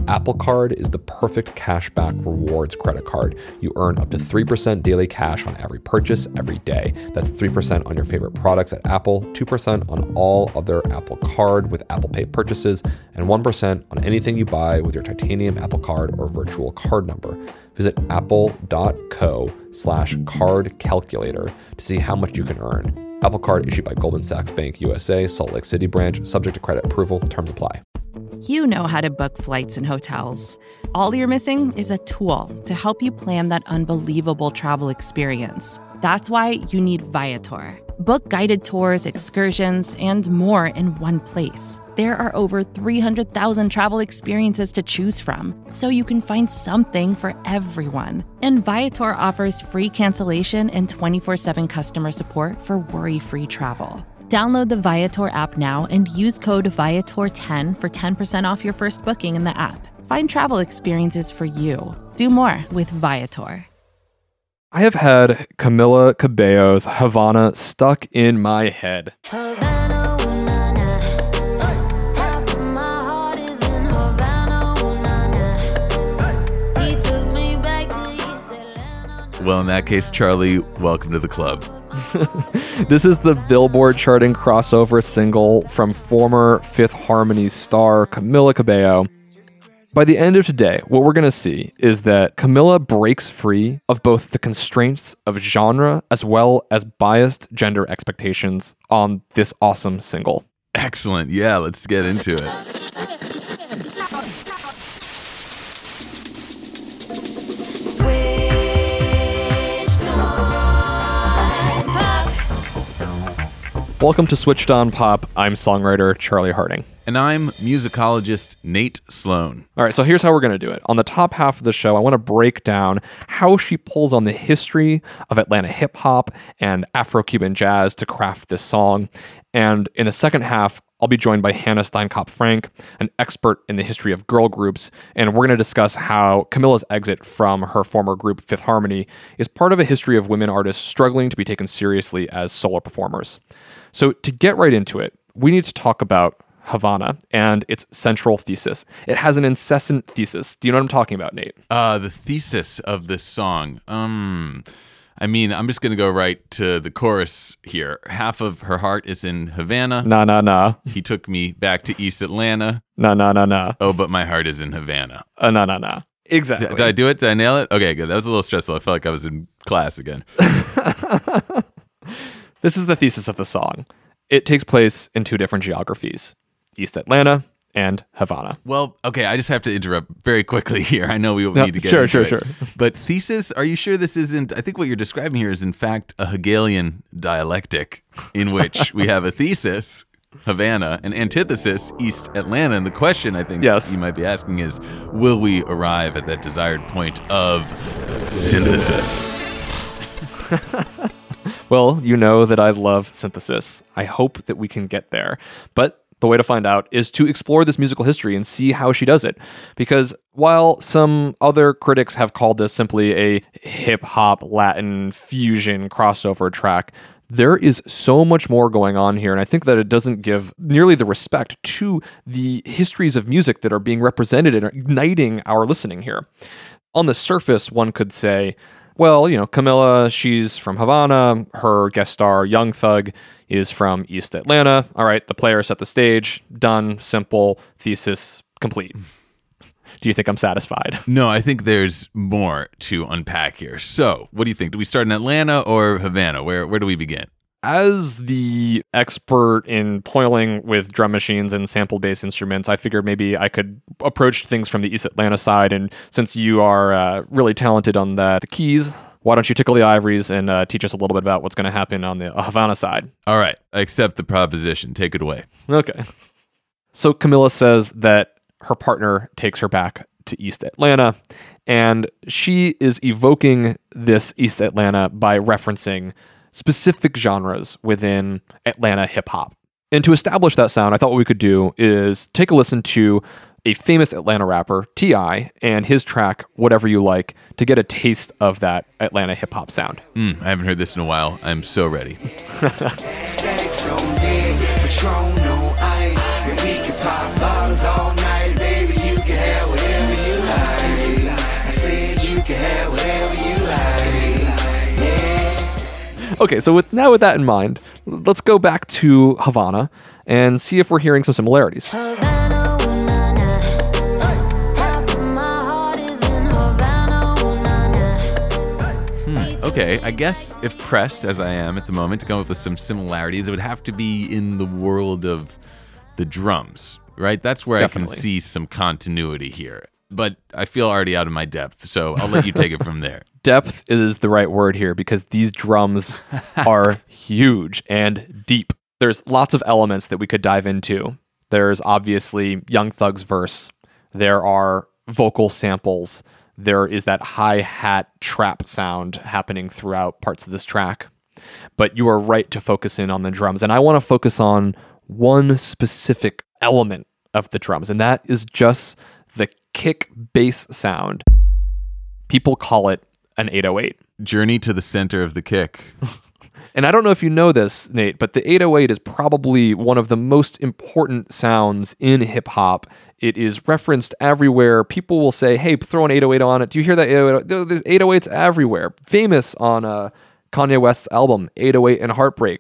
Apple Card is the perfect cashback rewards credit card. You earn up to 3% daily cash on every purchase every day. That's 3% on your favorite products at Apple, 2% on all other Apple Card with Apple Pay purchases, and 1% on anything you buy with your titanium Apple Card or virtual card number. Visit apple.co/card calculator to see how much you can earn. Apple Card issued by Goldman Sachs Bank USA, Salt Lake City branch, subject to credit approval. Terms apply. You know how to book flights and hotels. All you're missing is a tool to help you plan that unbelievable travel experience. That's why you need Viator. Book guided tours, excursions, and more in one place. There are over 300,000 travel experiences to choose from, so you can find something for everyone. And Viator offers free cancellation and 24/7 customer support for worry-free travel. Download the Viator app now and use code Viator10 for 10% off your first booking in the app. Find travel experiences for you. Do more with Viator. I have had Camila Cabello's Havana stuck in my head. Havana, ooh, na, na. Half of my heart is in Havana, ooh, na, na. He took me back to East Atlanta. Well, in that case, Charlie, welcome to the club. This is the Billboard charting crossover single from former Fifth Harmony star Camila Cabello. By the end of today, what we're going to see is that Camila breaks free of both the constraints of genre as well as biased gender expectations on this awesome single. Excellent. Yeah, let's get into it. Welcome to Switched On Pop. I'm songwriter Charlie Harding. And I'm musicologist Nate Sloan. All right, so here's how we're going to do it. On the top half of the show, I want to break down how she pulls on the history of Atlanta hip-hop and Afro-Cuban jazz to craft this song. And in the second half, I'll be joined by Hannah Steinkopf-Frank, an expert in the history of girl groups, and we're going to discuss how Camila's exit from her former group, Fifth Harmony, is part of a history of women artists struggling to be taken seriously as solo performers. So to get right into it, we need to talk about Havana and its central thesis. It has an incessant thesis. Do you know what I'm talking about, Nate? The thesis of this song. I mean, I'm just going to go right to the chorus here. Half of her heart is in Havana. Nah, nah, nah. He took me back to East Atlanta. Nah, nah, nah, nah. Oh, but my heart is in Havana. Nah, nah, nah. Exactly. Did I do it? Did I nail it? Okay, good. That was a little stressful. I felt like I was in class again. This is the thesis of the song. It takes place in two different geographies, East Atlanta and Havana. Well, okay, I just have to interrupt very quickly here. I know we need to get into it. Sure. But thesis, are you sure this isn't, I think what you're describing here is in fact a Hegelian dialectic in which we have a thesis, Havana, an antithesis, East Atlanta. And the question I think you might be asking is, will we arrive at that desired point of synthesis? Well, you know that I love synthesis. I hope that we can get there. But the way to find out is to explore this musical history and see how she does it. Because while some other critics have called this simply a hip-hop Latin fusion crossover track, there is so much more going on here, and I think that it doesn't give nearly the respect to the histories of music that are being represented and igniting our listening here. On the surface, one could say, well, you know, Camila, she's from Havana. Her guest star, Young Thug, is from East Atlanta. All right, the player set the stage. Done. Simple. Thesis complete. Do you think I'm satisfied? No, I think there's more to unpack here. So, what do you think? Do we start in Atlanta or Havana? Where do we begin? As the expert in toiling with drum machines and sample-based instruments, I figured maybe I could approach things from the East Atlanta side. And since you are really talented on the keys, why don't you tickle the ivories and teach us a little bit about what's going to happen on the Havana side? All right. I accept the proposition. Take it away. Okay. So Camila says that her partner takes her back to East Atlanta, and she is evoking this East Atlanta by referencing specific genres within Atlanta hip-hop. And to establish that sound, I thought what we could do is take a listen to a famous Atlanta rapper, T.I., and his track, Whatever You Like, to get a taste of that Atlanta hip-hop sound. I haven't heard this in a while. I'm so ready. Stacks on deck, Patron on ice. And we can pop bottles all night, baby. You can have whatever Okay, so with that in mind, let's go back to Havana and see if we're hearing some similarities. Havana, ooh, nah, nah. Half of my heart is in Havana, ooh, nah, nah. Okay, I guess if pressed, as I am at the moment, to come up with some similarities, it would have to be in the world of the drums, right? That's where Definitely. I can see some continuity here. But I feel already out of my depth, so I'll let you take it from there. Depth is the right word here because these drums are huge and deep. There's lots of elements that we could dive into. There's obviously Young Thug's verse. There are vocal samples. There is that hi-hat trap sound happening throughout parts of this track. But you are right to focus in on the drums. And I want to focus on one specific element of the drums, and that is just the kick bass sound. People call it an 808. Journey to the center of the kick. And I don't know if you know this, Nate, but the 808 is probably one of the most important sounds in hip hop. It is referenced everywhere. People will say, hey, throw an 808 on it. Do you hear that 808? There's 808s everywhere. Famous on Kanye West's album, 808 and Heartbreak.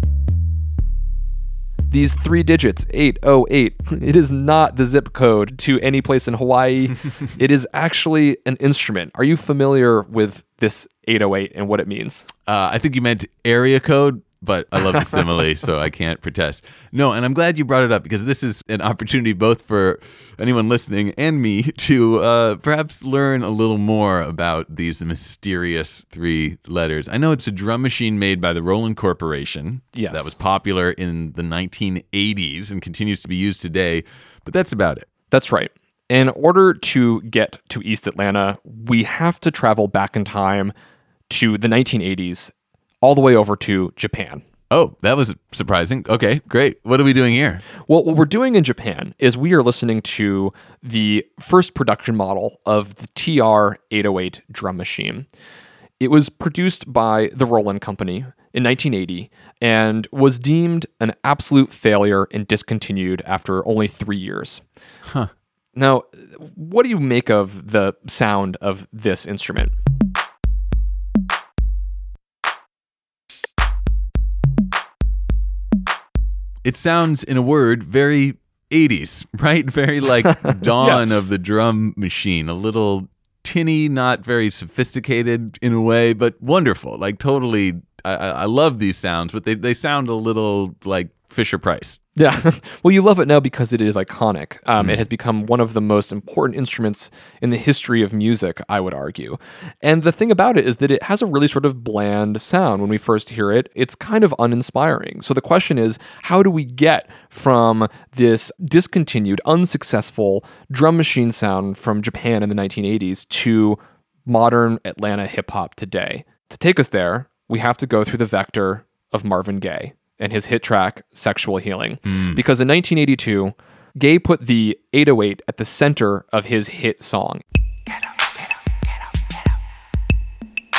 These 3 digits, 808, it is not the zip code to any place in Hawaii. It is actually an instrument. Are you familiar with this 808 and what it means? I think you meant area code, but I love the simile, so I can't protest. No, and I'm glad you brought it up because this is an opportunity both for anyone listening and me to perhaps learn a little more about these mysterious 3 letters. I know it's a drum machine made by the Roland Corporation. Yes. That was popular in the 1980s and continues to be used today, but that's about it. That's right. In order to get to East Atlanta, we have to travel back in time to the 1980s, all the way over to Japan. Oh, that was surprising. Okay, great. What are we doing here? Well, what we're doing in Japan is we are listening to the first production model of the TR-808 drum machine. It was produced by the Roland Company in 1980 and was deemed an absolute failure and discontinued after only 3 years. Huh. Now, what do you make of the sound of this instrument? It sounds, in a word, very 80s, right? Very like dawn of the drum machine. A little tinny, not very sophisticated in a way, but wonderful. Like totally, I love these sounds, but they sound a little like Fisher-Price. Yeah. Well, you love it now because it is iconic. It has become one of the most important instruments in the history of music, I would argue. And the thing about it is that it has a really sort of bland sound. When we first hear it, it's kind of uninspiring. So the question is, how do we get from this discontinued, unsuccessful drum machine sound from Japan in the 1980s to modern Atlanta hip hop today? To take us there, we have to go through the vector of Marvin Gaye and his hit track, Sexual Healing. Because in 1982, Gaye put the 808 at the center of his hit song. Get up, get up, get up, get up.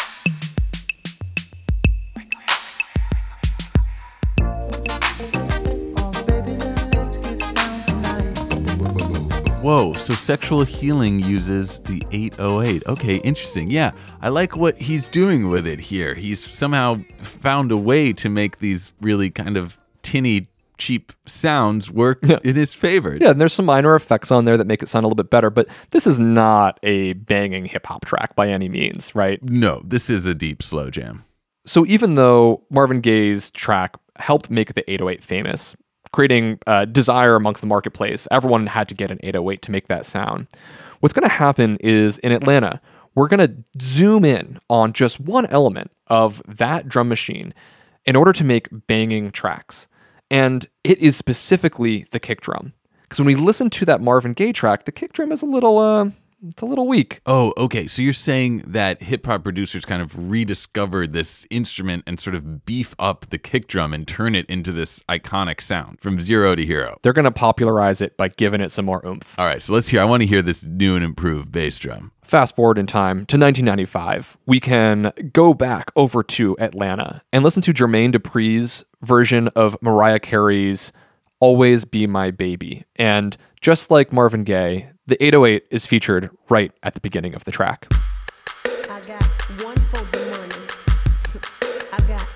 Whoa, so Sexual Healing uses the 808. Okay, interesting. Yeah, I like what he's doing with it here. He's somehow found a way to make these really kind of tinny, cheap sounds work in his favor. Yeah, and there's some minor effects on there that make it sound a little bit better, but this is not a banging hip-hop track by any means, right? No, this is a deep slow jam. So even though Marvin Gaye's track helped make the 808 famous, creating desire amongst the marketplace, everyone had to get an 808 to make that sound. What's going to happen is in Atlanta, we're going to zoom in on just one element of that drum machine in order to make banging tracks. And it is specifically the kick drum. Because when we listen to that Marvin Gaye track, the kick drum is a little weak. Oh, okay. So you're saying that hip hop producers kind of rediscovered this instrument and sort of beef up the kick drum and turn it into this iconic sound from zero to hero. They're going to popularize it by giving it some more oomph. All right. So I want to hear this new and improved bass drum. Fast forward in time to 1995. We can go back over to Atlanta and listen to Jermaine Dupri's version of Mariah Carey's Always Be My Baby. And just like Marvin Gaye, the 808 is featured right at the beginning of the track. I got one for the money. I got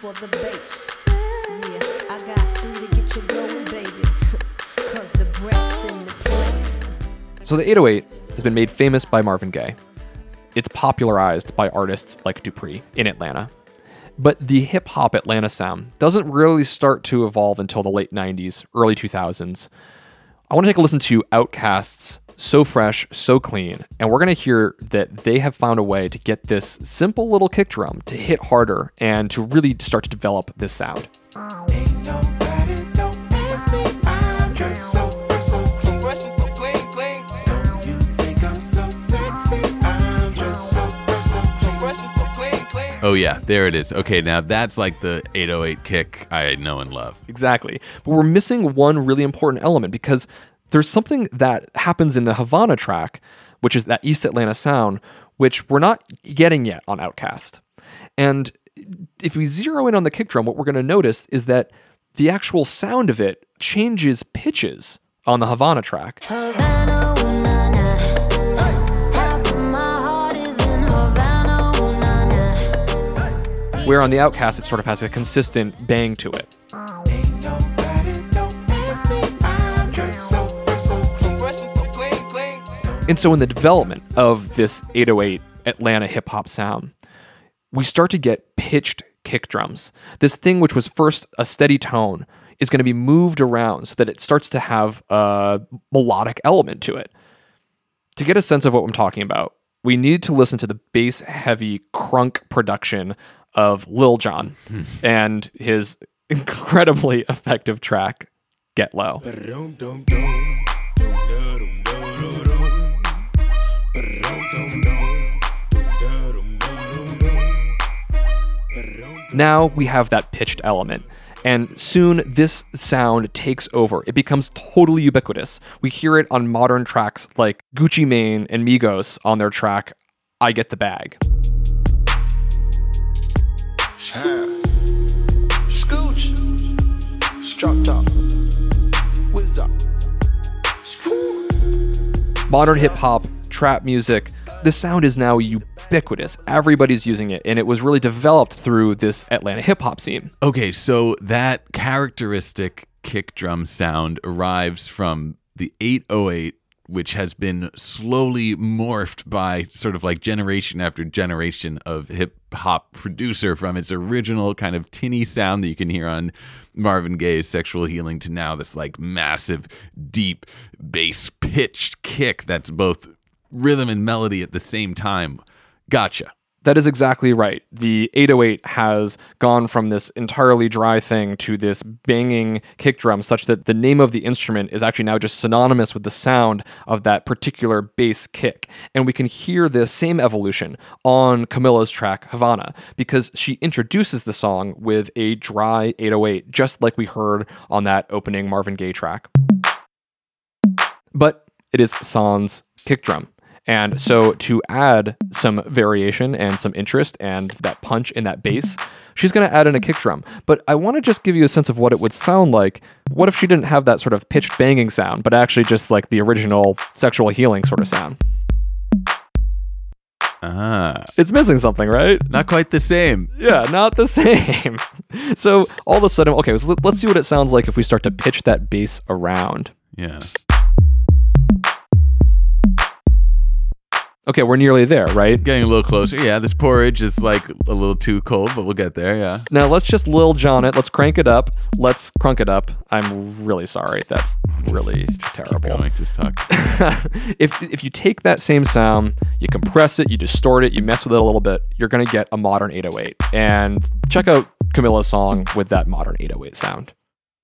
for the bass. Yeah, I got through to get you going, baby. Cause the break's in the place. So the 808 has been made famous by Marvin Gaye. It's popularized by artists like Dupree in Atlanta. But the hip-hop Atlanta sound doesn't really start to evolve until the late 90s, early 2000s. I want to take a listen to Outkast's So Fresh, So Clean, and we're going to hear that they have found a way to get this simple little kick drum to hit harder and to really start to develop this sound. Ain't nobody don't ask me. I'm just so fresh and so clean. Don't you think I'm so sexy? I'm just so fresh and so clean. Oh yeah, there it is. Okay, now that's like the 808 kick I know and love. Exactly. But we're missing one really important element because there's something that happens in the Havana track, which is that East Atlanta sound, which we're not getting yet on Outkast. And if we zero in on the kick drum, what we're going to notice is that the actual sound of it changes pitches on the Havana track. Havana, ooh, na, na. Half of my heart is in Havana, ooh, na, na. Where on the Outkast, it sort of has a consistent bang to it. Ain't nobody don't ask me. I'm just so fresh and so clean. And so in the development of this 808 Atlanta hip-hop sound, we start to get pitched kick drums. This thing which was first a steady tone is going to be moved around so that it starts to have a melodic element to it. To get a sense of what I'm talking about, we need to listen to the bass-heavy crunk production of Lil Jon and his incredibly effective track, Get Low. Now we have that pitched element, and soon this sound takes over. It becomes totally ubiquitous. We hear it on modern tracks like Gucci Mane and Migos on their track, I Get the Bag. Scooch, strop top, whiz up. Modern hip-hop, trap music, the sound is now ubiquitous. Everybody's using it, and it was really developed through this Atlanta hip-hop scene. Okay, so that characteristic kick drum sound arrives from the 808, which has been slowly morphed by sort of like generation after generation of hip hop producer, from its original kind of tinny sound that you can hear on Marvin Gaye's Sexual Healing to now this like massive, deep bass pitched kick that's both rhythm and melody at the same time. Gotcha. That is exactly right. The 808 has gone from this entirely dry thing to this banging kick drum, such that the name of the instrument is actually now just synonymous with the sound of that particular bass kick. And we can hear this same evolution on Camilla's track Havana, because she introduces the song with a dry 808, just like we heard on that opening Marvin Gaye track. But it is sans kick drum. And so to add some variation and some interest and that punch in that bass, she's going to add in a kick drum. But I want to just give you a sense of what it would sound like. What if she didn't have that sort of pitched banging sound, but actually just like the original Sexual Healing sort of sound? It's missing something, right? Not quite the same. Yeah, not the same. So all of a sudden, okay, so let's see what it sounds like if we start to pitch that bass around. Yeah. Okay, we're nearly there, right? Getting a little closer. Yeah, this porridge is like a little too cold, but we'll get there, yeah. Now let's just Lil Jon it. Let's crank it up. Let's crunk it up. I'm really sorry. That's really terrible. Keep going, just talk. If you take that same sound, you compress it, you distort it, you mess with it a little bit, you're going to get a modern 808. And check out Camilla's song with that modern 808 sound.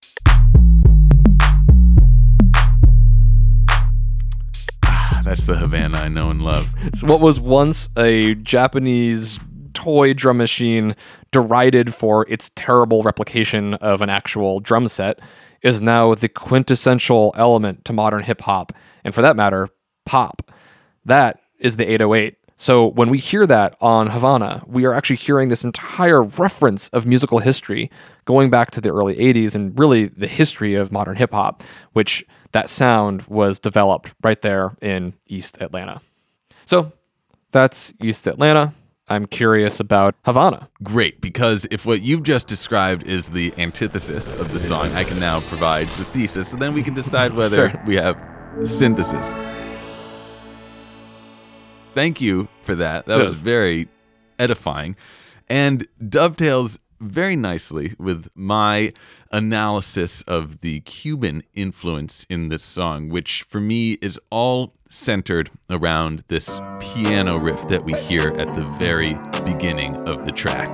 That's the Havana I know and love. It's what was once a Japanese toy drum machine derided for its terrible replication of an actual drum set is now the quintessential element to modern hip hop, and for that matter, pop. That is the 808. So when we hear that on Havana, we are actually hearing this entire reference of musical history going back to the early 80s and really the history of modern hip hop, which that sound was developed right there in East Atlanta. So that's East Atlanta. I'm curious about Havana. Great, because if what you've just described is the antithesis of the song, I can now provide the thesis, and then we can decide whether we have synthesis. Thank you for that. That was very edifying and dovetails very nicely with my analysis of the Cuban influence in this song, which for me is all centered around this piano riff that we hear at the very beginning of the track.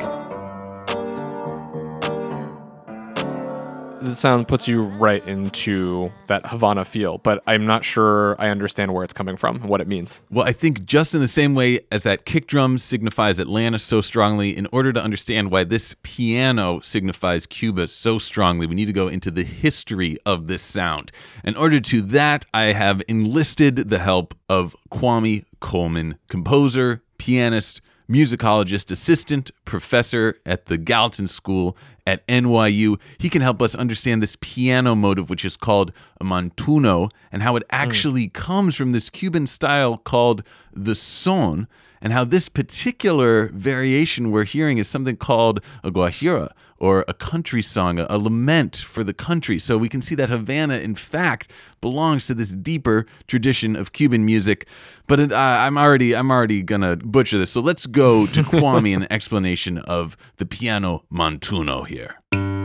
The sound puts you right into that Havana feel, but I'm not sure I understand where it's coming from and what it means. Well, I think just in the same way as that kick drum signifies Atlanta so strongly, in order to understand why this piano signifies Cuba so strongly, we need to go into the history of this sound. In order to that, I have enlisted the help of Kwame Coleman, composer, pianist, musicologist, assistant professor at the Gallatin School at NYU. He can help us understand this piano motive, which is called a montuno, and how it actually comes from this Cuban style called the son, and how this particular variation we're hearing is something called a guajira, or a country song, a lament for the country. So we can see that Havana, in fact, belongs to this deeper tradition of Cuban music. But I'm already gonna butcher this. So let's go to Kwame and an explanation of the piano montuno here.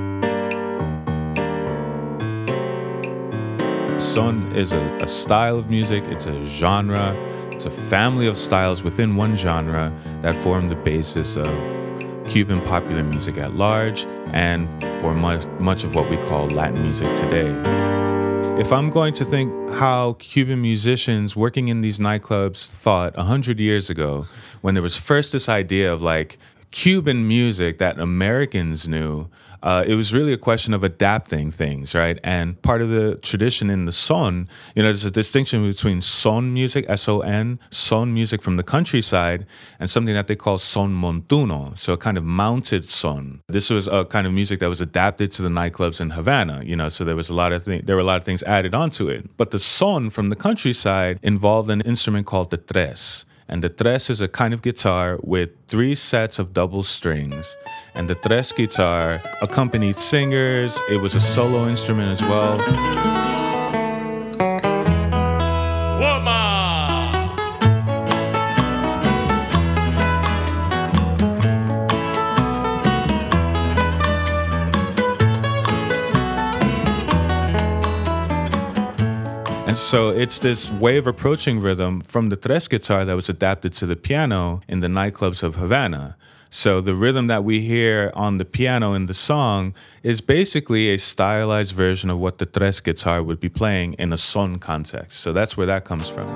Son is a style of music. It's a genre. It's a family of styles within one genre that form the basis of Cuban popular music at large, and for much of what we call Latin music today. If I'm going to think how Cuban musicians working in these nightclubs thought 100 years ago, when there was first this idea of like Cuban music that Americans knew, it was really a question of adapting things, right? And part of the tradition in the son, there's a distinction between son music, S-O-N, son music from the countryside, and something that they call son montuno, so a kind of mounted son. This was a kind of music that was adapted to the nightclubs in Havana, so there were a lot of things added onto it. But the son from the countryside involved an instrument called the tres. And the tres is a kind of guitar with 3 sets of double strings. And the tres guitar accompanied singers. It was a solo instrument as well. And so it's this way of approaching rhythm from the tres guitar that was adapted to the piano in the nightclubs of Havana. So the rhythm that we hear on the piano in the song is basically a stylized version of what the tres guitar would be playing in a son context. So that's where that comes from.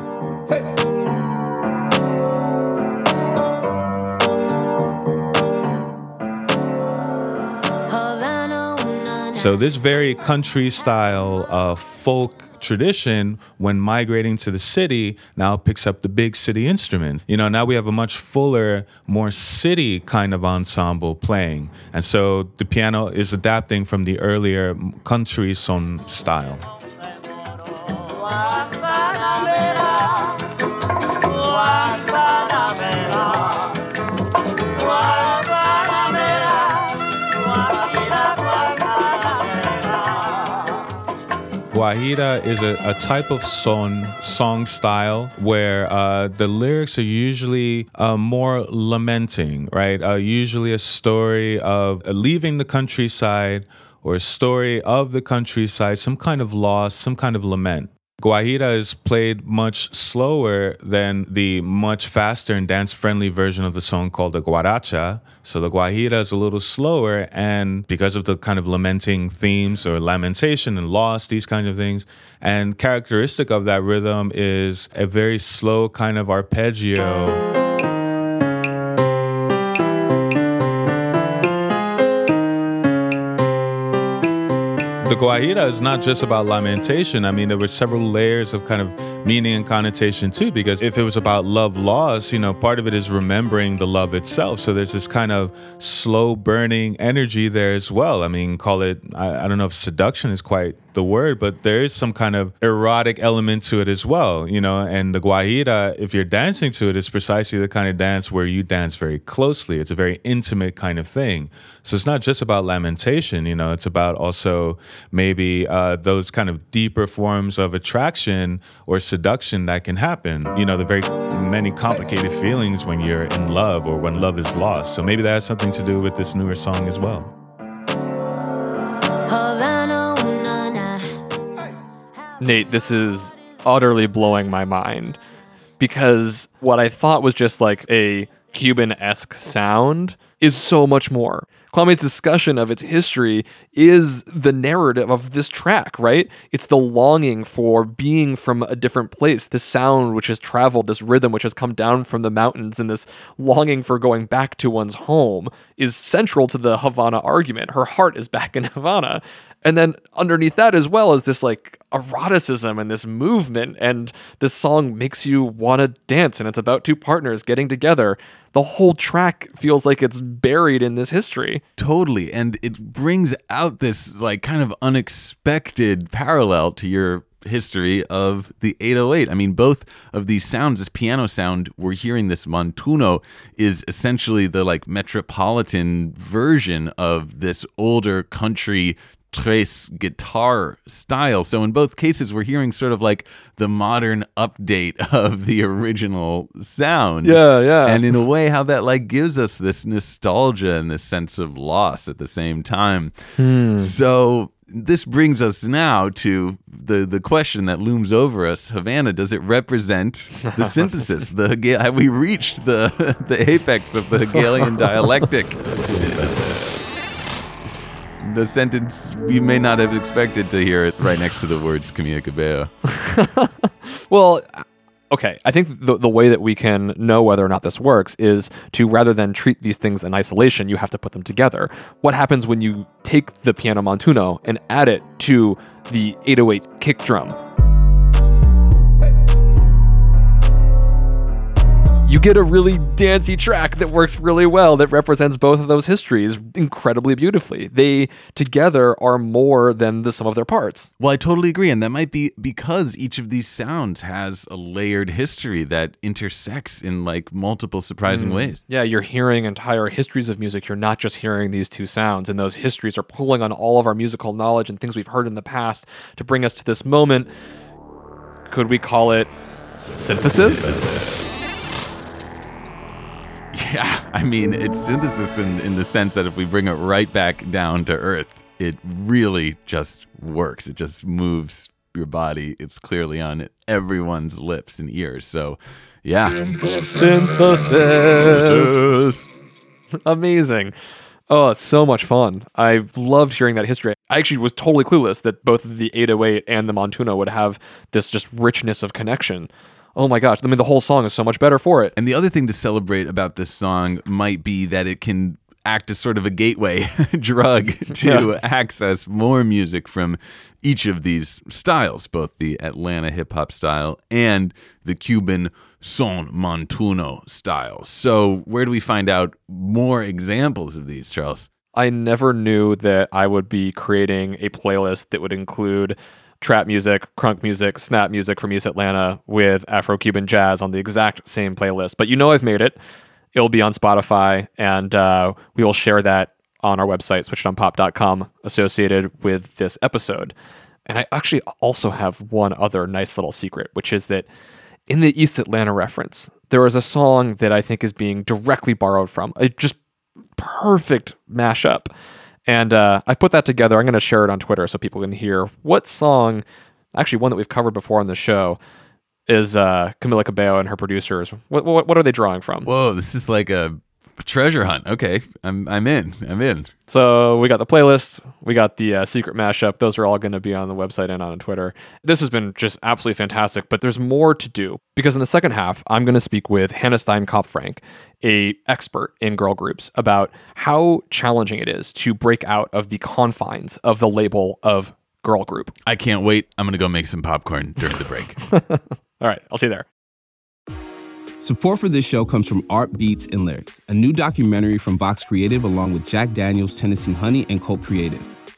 So this very country style folk tradition, when migrating to the city, now picks up the big city instrument. Now we have a much fuller, more city kind of ensemble playing. And so the piano is adapting from the earlier country son style. Guajira is a type of song style where the lyrics are usually more lamenting, right? Usually a story of leaving the countryside or a story of the countryside, some kind of loss, some kind of lament. Guajira is played much slower than the much faster and dance-friendly version of the song called the guaracha. So the Guajira is a little slower, and because of the kind of lamenting themes or lamentation and loss, these kinds of things. And characteristic of that rhythm is a very slow kind of arpeggio. The Guajira is not just about lamentation. I mean, there were several layers of kind of meaning and connotation too, because if it was about love loss, part of it is remembering the love itself. So there's this kind of slow burning energy there as well. I mean, call it, I don't know if seduction is quite the word, but there is some kind of erotic element to it as well, you know. And the guajira, if you're dancing to it, is precisely the kind of dance where you dance very closely. It's a very intimate kind of thing. So it's not just about lamentation, you know, it's about also maybe those kind of deeper forms of attraction or seduction that can happen, you know, the very many complicated feelings when you're in love or when love is lost. So maybe that has something to do with this newer song as well. Havana, ooh, na, na. Nate, this is utterly blowing my mind because what I thought was just like a Cuban-esque sound is so much more. Kwame's discussion of its history is the narrative of this track, right? It's the longing for being from a different place, this sound which has traveled, this rhythm which has come down from the mountains, and this longing for going back to one's home is central to the Havana argument. Her heart is back in Havana. And then underneath that as well is this like eroticism and this movement, and this song makes you want to dance, and it's about two partners getting together. The whole track feels like it's buried in this history. Totally. And it brings out this like kind of unexpected parallel to your history of the 808. I mean, both of these sounds, this piano sound we're hearing, this montuno, is essentially the like metropolitan version of this older country tres guitar style. So in both cases, we're hearing sort of like the modern update of the original sound. Yeah. And in a way, how that like gives us this nostalgia and this sense of loss at the same time. So this brings us now to the question that looms over us. Havana, does it represent the synthesis? Have we reached the apex of the Hegelian dialectic? The sentence you may not have expected to hear it right next to the words Camila Cabello. Well, okay, I think the way that we can know whether or not this works is to, rather than treat these things in isolation, you have to put them together. What happens when you take the piano montuno and add it to the 808 kick drum? You get a really dancey track that works really well, that represents both of those histories incredibly beautifully. They together are more than the sum of their parts. Well, I totally agree. And that might be because each of these sounds has a layered history that intersects in like multiple surprising ways. Yeah, you're hearing entire histories of music. You're not just hearing these two sounds. And those histories are pulling on all of our musical knowledge and things we've heard in the past to bring us to this moment. Could we call it synthesis? Yeah, I mean, it's synthesis in the sense that if we bring it right back down to earth, it really just works. It just moves your body. It's clearly on everyone's lips and ears. So, yeah. Synthesis. Amazing. Oh, it's so much fun. I've loved hearing that history. I actually was totally clueless that both the 808 and the montuno would have this just richness of connection. Oh my gosh, I mean, the whole song is so much better for it. And the other thing to celebrate about this song might be that it can act as sort of a gateway drug to access more music from each of these styles, both the Atlanta hip-hop style and the Cuban son montuno style. So where do we find out more examples of these, Charles? I never knew that I would be creating a playlist that would include trap music, crunk music, snap music from East Atlanta with Afro-Cuban jazz on the exact same playlist. But you know I've made it. It'll be on Spotify, and we will share that on our website, switchedonpop.com, associated with this episode. And I actually also have one other nice little secret, which is that in the East Atlanta reference, there is a song that I think is being directly borrowed from, a just perfect mashup. And I put that together. I'm going to share it on Twitter so people can hear what song, actually one that we've covered before on the show, is Camila Cabello and her producers. What are they drawing from? Whoa, this is like a treasure hunt. Okay, I'm in. So we got the playlist, we got the secret mashup. Those are all going to be on the website and on Twitter. This has been just absolutely fantastic, but there's more to do because in the second half, I'm going to speak with Hannah Stein-Kopf-Frank, a expert in girl groups, about how challenging it is to break out of the confines of the label of girl group. I can't wait. I'm going to go make some popcorn during the break. All right, I'll see you there. Support for this show comes from Art Beats and Lyrics, a new documentary from Vox Creative along with Jack Daniels, Tennessee Honey, and Colt Creative.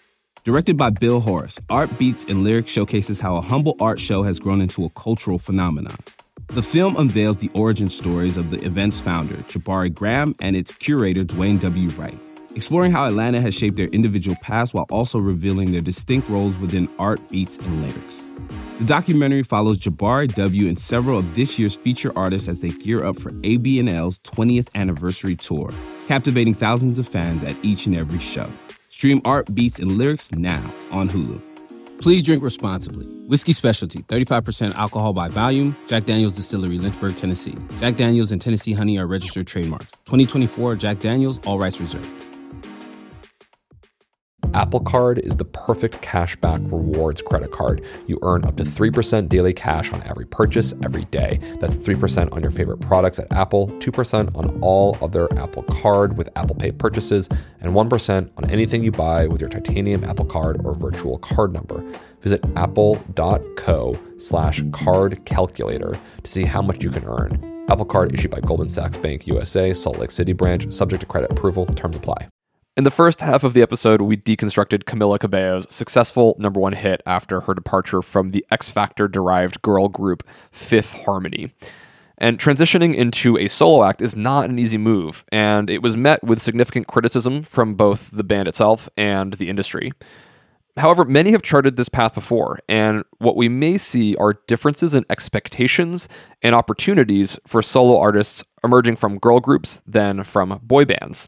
Directed by Bill Horace, Art Beats and Lyrics showcases how a humble art show has grown into a cultural phenomenon. The film unveils the origin stories of the event's founder, Jabari Graham, and its curator, Dwayne W. Wright, exploring how Atlanta has shaped their individual paths while also revealing their distinct roles within art, beats, and lyrics. The documentary follows Jabari W. and several of this year's feature artists as they gear up for ABNL's 20th anniversary tour, captivating thousands of fans at each and every show. Stream Art, Beats, and Lyrics now on Hulu. Please drink responsibly. Whiskey Specialty, 35% alcohol by volume. Jack Daniel's Distillery, Lynchburg, Tennessee. Jack Daniel's and Tennessee Honey are registered trademarks. 2024 Jack Daniel's, all rights reserved. Apple Card is the perfect cashback rewards credit card. You earn up to 3% daily cash on every purchase every day. That's 3% on your favorite products at Apple, 2% on all other Apple Card with Apple Pay purchases, and 1% on anything you buy with your titanium Apple Card or virtual card number. Visit apple.co/card calculator to see how much you can earn. Apple Card issued by Goldman Sachs Bank USA, Salt Lake City branch, subject to credit approval. Terms apply. In the first half of the episode, we deconstructed Camila Cabello's successful #1 hit after her departure from the X Factor-derived girl group Fifth Harmony. And transitioning into a solo act is not an easy move, and it was met with significant criticism from both the band itself and the industry. However, many have charted this path before, and what we may see are differences in expectations and opportunities for solo artists emerging from girl groups than from boy bands.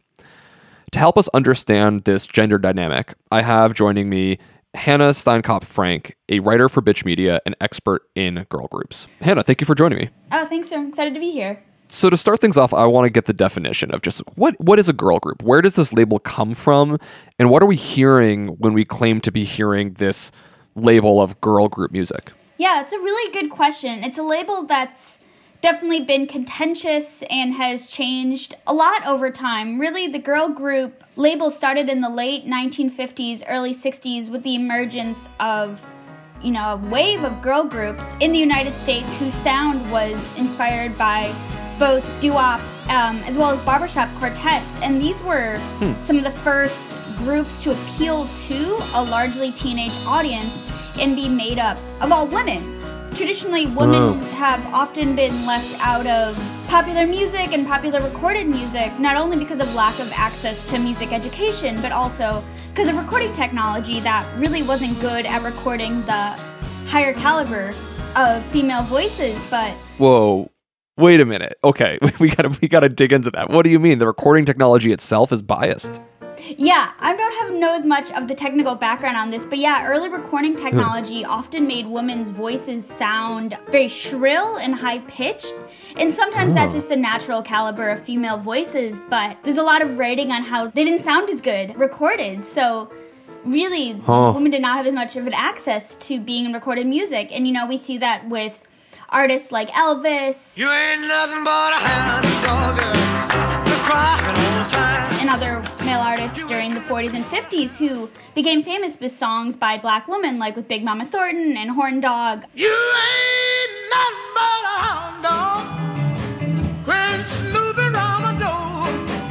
To help us understand this gender dynamic, I have joining me Hannah Steinkopf-Frank, a writer for Bitch Media and expert in girl groups. Hannah, thank you for joining me. Oh, thanks. I'm excited to be here. So to start things off, I want to get the definition of just what is a girl group? Where does this label come from? And what are we hearing when we claim to be hearing this label of girl group music? Yeah, it's a really good question. It's a label that's definitely been contentious and has changed a lot over time. Really, the girl group label started in the late 1950s, early 60s with the emergence of, a wave of girl groups in the United States whose sound was inspired by both doo-wop as well as barbershop quartets. And these were some of the first groups to appeal to a largely teenage audience and be made up of all women. Traditionally, women have often been left out of popular music and popular recorded music, not only because of lack of access to music education, but also because of recording technology that really wasn't good at recording the higher caliber of female voices. But whoa, wait a minute. Okay, we gotta dig into that. What do you mean? The recording technology itself is biased? Yeah, I don't know as much of the technical background on this, but yeah, early recording technology often made women's voices sound very shrill and high-pitched, and sometimes that's just the natural caliber of female voices, but there's a lot of writing on how they didn't sound as good recorded, so really, women did not have as much of an access to being in recorded music, and we see that with artists like Elvis. You ain't nothing but a hound dog, crying all the time. And other male artists during the 40s and 50s who became famous with songs by black women, like with Big Mama Thornton and Horn Dog. You ain't nothing but a hound dog, when snooping round my door.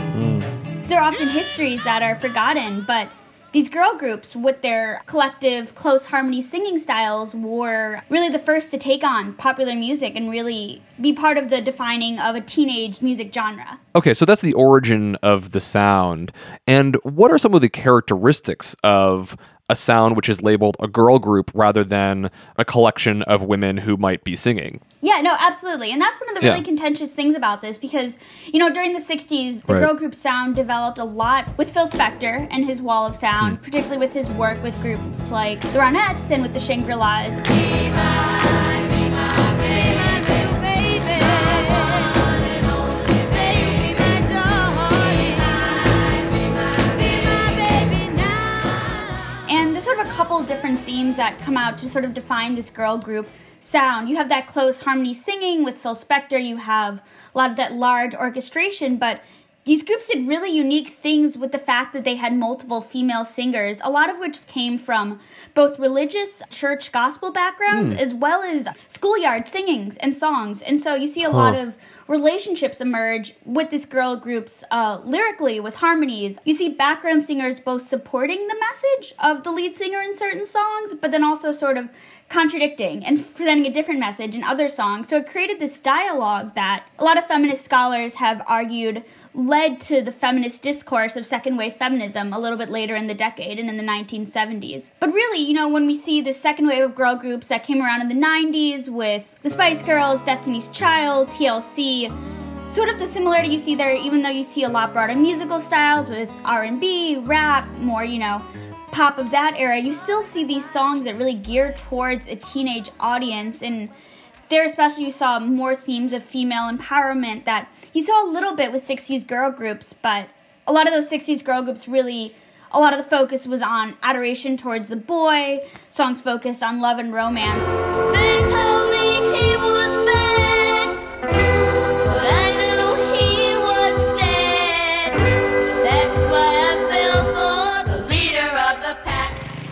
There are often histories that are forgotten, but these girl groups, with their collective close harmony singing styles, were really the first to take on popular music and really be part of the defining of a teenage music genre. Okay, so that's the origin of the sound. And what are some of the characteristics of a sound which is labeled a girl group rather than a collection of women who might be singing? Yeah, no, absolutely. And that's one of the really contentious things about this because, during the 60s, the girl group sound developed a lot with Phil Spector and his wall of sound, particularly with his work with groups like the Ronettes and with the Shangri-Las. Sort of a couple different themes that come out to sort of define this girl group sound. You have that close harmony singing with Phil Spector. You have a lot of that large orchestration, but These groups did really unique things with the fact that they had multiple female singers, a lot of which came from both religious church gospel backgrounds as well as schoolyard singings and songs. And so you see a lot of relationships emerge with these girl groups lyrically with harmonies. You see background singers both supporting the message of the lead singer in certain songs, but then also sort of contradicting and presenting a different message in other songs. So it created this dialogue that a lot of feminist scholars have argued led to the feminist discourse of second wave feminism a little bit later in the decade and in the 1970s. But really, you know, when we see the second wave of girl groups that came around in the 90s with the Spice Girls, Destiny's Child, TLC, sort of the similarity you see there, even though you see a lot broader musical styles with R&B, rap, more, you know, pop of that era, you still see these songs that really gear towards a teenage audience. And there especially you saw more themes of female empowerment that you saw a little bit with 60s girl groups, but a lot of those 60s girl groups really, a lot of the focus was on adoration towards the boy, songs focused on love and romance. They told me he was bad, but I knew he was sad. That's why I fell for the leader of the pack.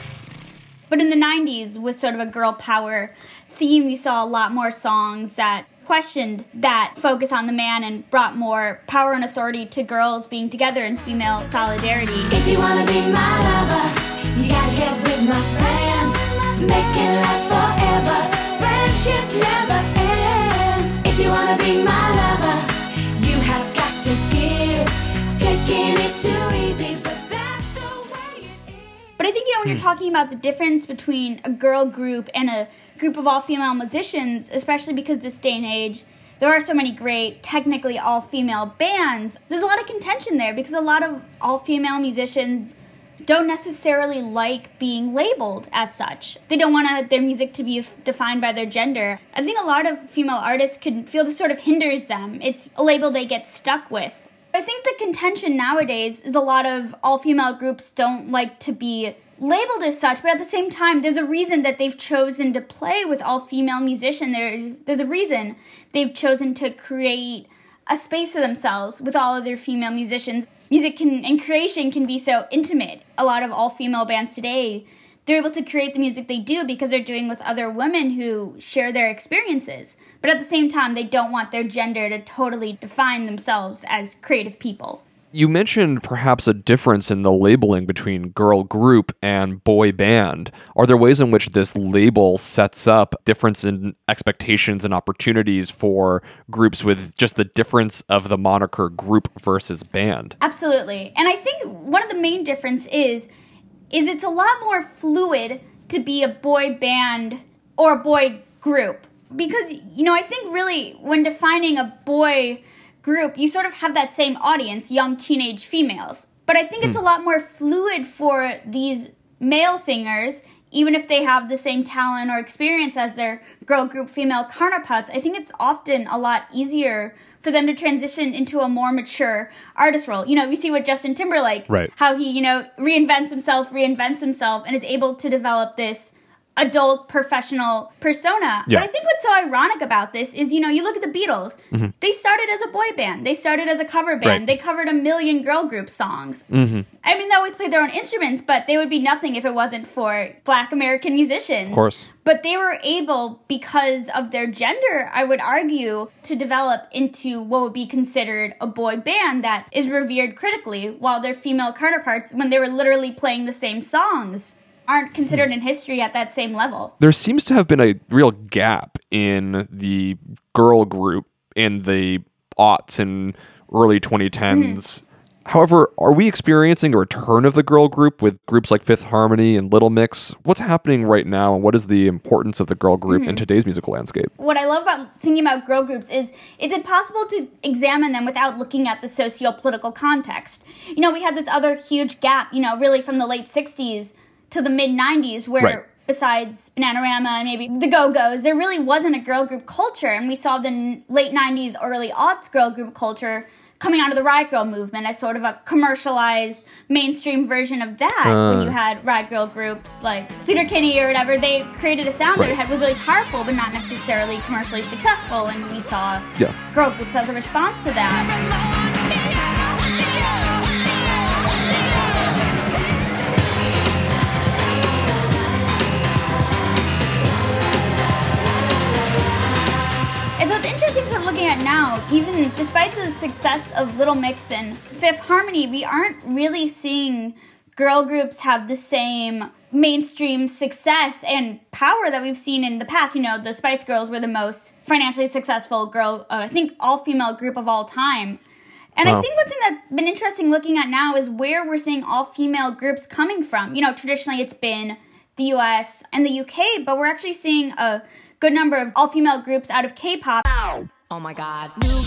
But in the 90s, with sort of a girl power theme, you saw a lot more songs that questioned that focus on the man and brought more power and authority to girls being together in female solidarity. If you wanna be my lover, you gotta get with my friends. Make it last forever. Friendship never ends. If you wanna be my lover, you have got to give. Taking is too easy, but that's the way it is. But I think, you know, when you're talking about the difference between a girl group and a group of all-female musicians, especially because this day and age, there are so many great, technically all-female bands, there's a lot of contention there because a lot of all-female musicians don't necessarily like being labeled as such. They don't want their music to be defined by their gender. I think a lot of female artists could feel this sort of hinders them. It's a label they get stuck with. I think the contention nowadays is a lot of all-female groups don't like to be labeled as such, but at the same time, there's a reason that they've chosen to play with all-female musicians. There's a reason they've chosen to create a space for themselves with all of their female musicians. Music and creation can be so intimate. A lot of all-female bands today, they're able to create the music they do because they're doing with other women who share their experiences. But at the same time, they don't want their gender to totally define themselves as creative people. You mentioned perhaps a difference in the labeling between girl group and boy band. Are there ways in which this label sets up difference in expectations and opportunities for groups with just the difference of the moniker group versus band? Absolutely. And I think one of the main difference is it's a lot more fluid to be a boy band or a boy group. Because, you know, I think really when defining a boy group, you sort of have that same audience, young teenage females. But I think it's a lot more fluid for these male singers, even if they have the same talent or experience as their girl group female counterparts. I think it's often a lot easier for them to transition into a more mature artist role. You know, we see with Justin Timberlake, right, how he, you know, reinvents himself, and is able to develop this adult professional persona. Yeah. But I think what's so ironic about this is, you know, you look at the Beatles. Mm-hmm. They started as a boy band. They started as a cover band. Right. They covered 1 million girl group songs. Mm-hmm. I mean, they always played their own instruments, but they would be nothing if it wasn't for Black American musicians. Of course. But they were able, because of their gender, I would argue, to develop into what would be considered a boy band that is revered critically, while their female counterparts, when they were literally playing the same songs, aren't considered in history at that same level. There seems to have been a real gap in the girl group in the aughts and early 2010s. Mm-hmm. However, are we experiencing a return of the girl group with groups like Fifth Harmony and Little Mix? What's happening right now, and what is the importance of the girl group in today's musical landscape? What I love about thinking about girl groups is it's impossible to examine them without looking at the socio-political context. You know, we had this other huge gap, you know, really from the late 60s to the mid-90s where, right, besides Bananarama and maybe the Go-Go's, there really wasn't a girl group culture. And we saw the late 90s, early aughts girl group culture coming out of the Riot Girl movement as sort of a commercialized mainstream version of that. When you had Riot Girl groups like Sleater Kinney or whatever, they created a sound that was really powerful but not necessarily commercially successful. And we saw girl groups as a response to that. looking at now, even despite the success of Little Mix and Fifth Harmony, we aren't really seeing girl groups have the same mainstream success and power that we've seen in the past. You know, the Spice Girls were the most financially successful I think all-female group of all time. And I think one thing that's been interesting looking at now is where we're seeing all-female groups coming from. You know, traditionally it's been the US and the UK, but we're actually seeing a good number of all-female groups out of K-pop. Oh my God.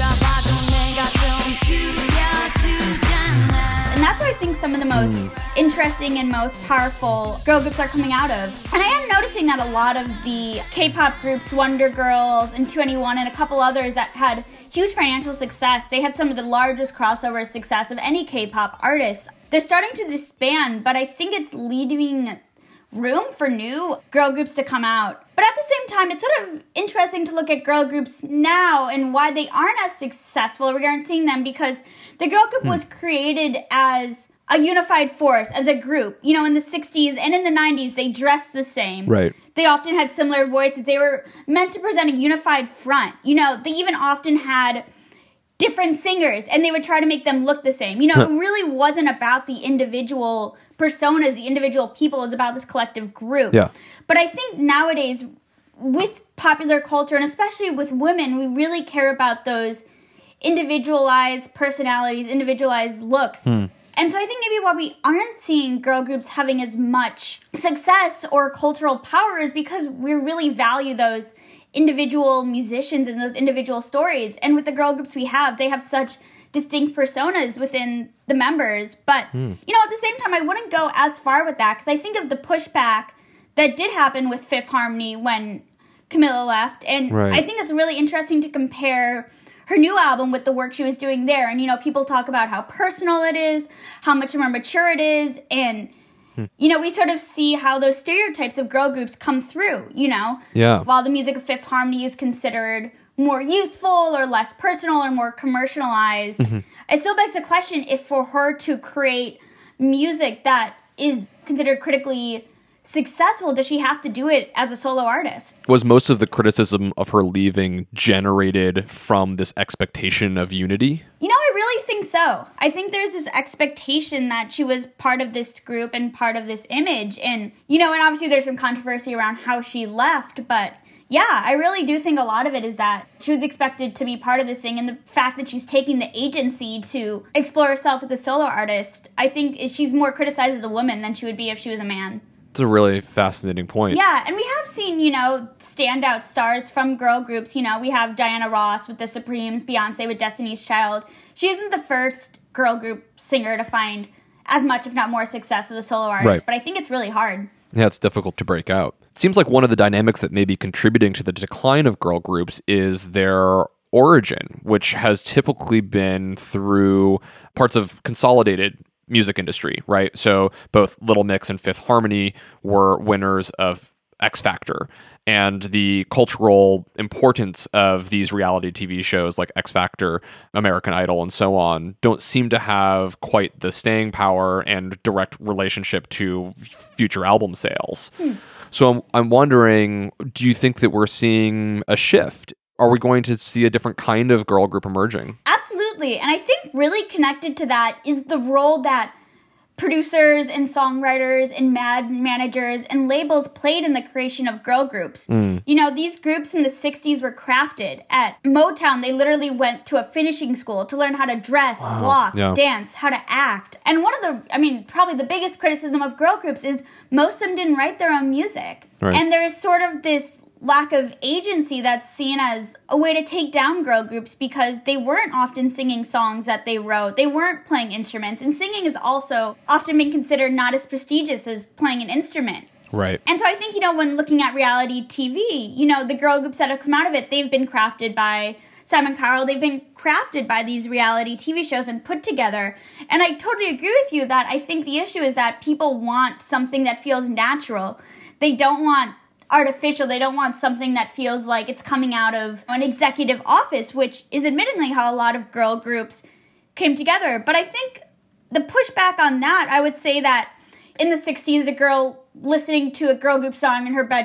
And that's where I think some of the most interesting and most powerful girl groups are coming out of. And I am noticing that a lot of the K-pop groups, Wonder Girls and 2NE1 and a couple others that had huge financial success, they had some of the largest crossover success of any K-pop artists. They're starting to disband, but I think it's leaving room for new girl groups to come out. But at the same time, it's sort of interesting to look at girl groups now and why they aren't as successful. We aren't seeing them because the girl group was created as a unified force, as a group. You know, in the 60s and in the 90s, they dressed the same. Right. They often had similar voices. They were meant to present a unified front. You know, they even often had different singers, and they would try to make them look the same. You know, it really wasn't about the individual personas, the individual people. It was about this collective group. Yeah. But I think nowadays, with popular culture, and especially with women, we really care about those individualized personalities, individualized looks. And so I think maybe why we aren't seeing girl groups having as much success or cultural power is because we really value those individual musicians and those individual stories. And with the girl groups we have, they have such distinct personas within the members. But, you know, at the same time, I wouldn't go as far with that because I think of the pushback that did happen with Fifth Harmony when Camilla left. And I think it's really interesting to compare her new album with the work she was doing there. And, you know, people talk about how personal it is, how much more mature it is. And, you know, we sort of see how those stereotypes of girl groups come through, you know? Yeah. While the music of Fifth Harmony is considered more youthful or less personal or more commercialized, it still begs the question if for her to create music that is considered critically successful, does she have to do it as a solo artist? Was most of the criticism of her leaving generated from this expectation of unity? You know, I really think so. I think there's this expectation that she was part of this group and part of this image. And, you know, and obviously there's some controversy around how she left, but yeah, I really do think a lot of it is that she was expected to be part of this thing, and the fact that she's taking the agency to explore herself as a solo artist, I think she's more criticized as a woman than she would be if she was a man. It's a really fascinating point. Yeah, and we have seen, you know, standout stars from girl groups. You know, we have Diana Ross with the Supremes, Beyonce with Destiny's Child. She isn't the first girl group singer to find as much, if not more, success as a solo artist, but I think it's really hard. Yeah, it's difficult to break out. It seems like one of the dynamics that may be contributing to the decline of girl groups is their origin, which has typically been through parts of consolidated music industry, right? So both Little Mix and Fifth Harmony were winners of X Factor, and the cultural importance of these reality TV shows like X Factor, American Idol, and so on don't seem to have quite the staying power and direct relationship to future album sales. So I'm wondering, do you think that we're seeing a shift? Are we going to see a different kind of girl group emerging? Absolutely. And I think really connected to that is the role that producers and songwriters and managers and labels played in the creation of girl groups. You know, these groups in the 60s were crafted. At Motown, they literally went to a finishing school to learn how to dress, walk, dance, how to act. And one of the, probably the biggest criticism of girl groups is most of them didn't write their own music. And there's sort of this lack of agency that's seen as a way to take down girl groups because they weren't often singing songs that they wrote. They weren't playing instruments. And singing has also often been considered not as prestigious as playing an instrument. Right. And so I think, you know, when looking at reality TV, you know, the girl groups that have come out of it, they've been crafted by Simon Cowell. They've been crafted by these reality TV shows and put together. And I totally agree with you that I think the issue is that people want something that feels natural. They don't want artificial. They don't want something that feels like it's coming out of an executive office, which is admittedly how a lot of girl groups came together. But I think the pushback on that, I would say that in the 60s, a girl listening to a girl group song in her bedroom,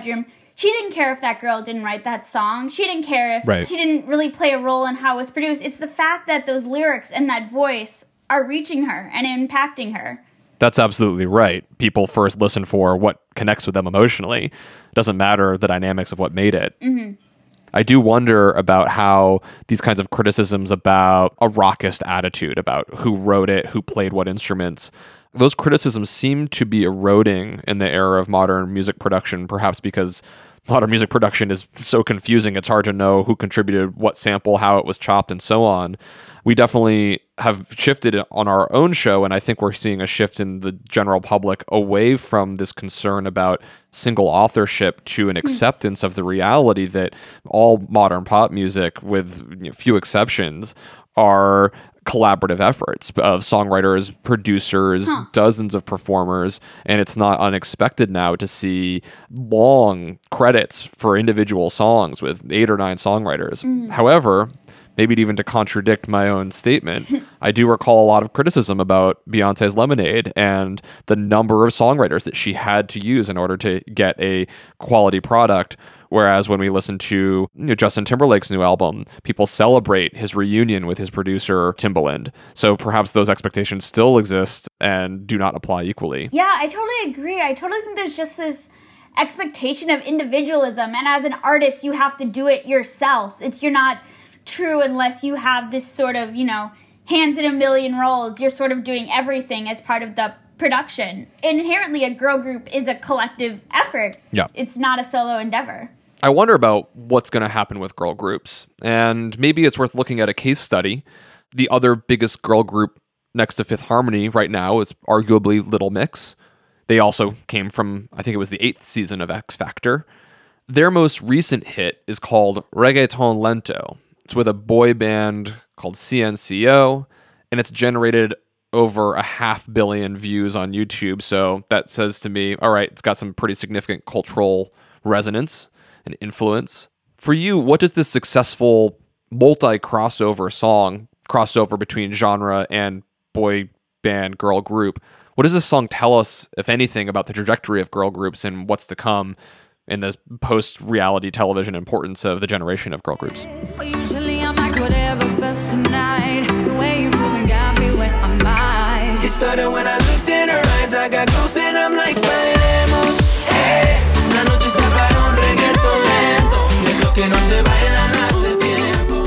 she didn't care if that girl didn't write that song. She didn't care if she didn't really play a role in how it was produced. It's the fact that those lyrics and that voice are reaching her and impacting her. That's absolutely right. People first listen for what connects with them emotionally. It doesn't matter the dynamics of what made it. Mm-hmm. I do wonder about how these kinds of criticisms about a rockist attitude, about who wrote it, who played what instruments, those criticisms seem to be eroding in the era of modern music production, perhaps because modern music production is so confusing. It's hard to know who contributed what sample, how it was chopped, and so on. We definitely have shifted on our own show, and I think we're seeing a shift in the general public away from this concern about single authorship to an acceptance of the reality that all modern pop music, with few exceptions, are collaborative efforts of songwriters, producers, dozens of performers, and it's not unexpected now to see long credits for individual songs with 8 or 9 songwriters. However, maybe even to contradict my own statement, I do recall a lot of criticism about Beyonce's Lemonade and the number of songwriters that she had to use in order to get a quality product. Whereas when we listen to Justin Timberlake's new album, people celebrate his reunion with his producer, Timbaland. So perhaps those expectations still exist and do not apply equally. Yeah, I totally agree. I totally think there's just this expectation of individualism. And as an artist, you have to do it yourself. You're not true unless you have this sort of, hands in a million roles. You're sort of doing everything as part of the production. Inherently, a girl group is a collective effort. Yeah. It's not a solo endeavor. I wonder about what's going to happen with girl groups, and maybe it's worth looking at a case study. The other biggest girl group next to Fifth Harmony right now is arguably Little Mix. They also came from, I think it was the 8th season of X Factor. Their most recent hit is called Reggaeton Lento. It's with a boy band called CNCO, and it's generated over 500 million views on YouTube. So that says to me, all right, it's got some pretty significant cultural resonance and influence. For you, what does this successful multi-crossover song, crossover between genre and boy band girl group, what does this song tell us, if anything, about the trajectory of girl groups and what's to come in the post-reality television importance of the generation of girl groups? Well, usually I'm like whatever, but tonight the way you're moving got me wet my mind. It started when I looked in her eyes, I got close and I'm like, bailemos, hey. La noche está para un reggaeton lento, esos que no se bailan hace tiempo.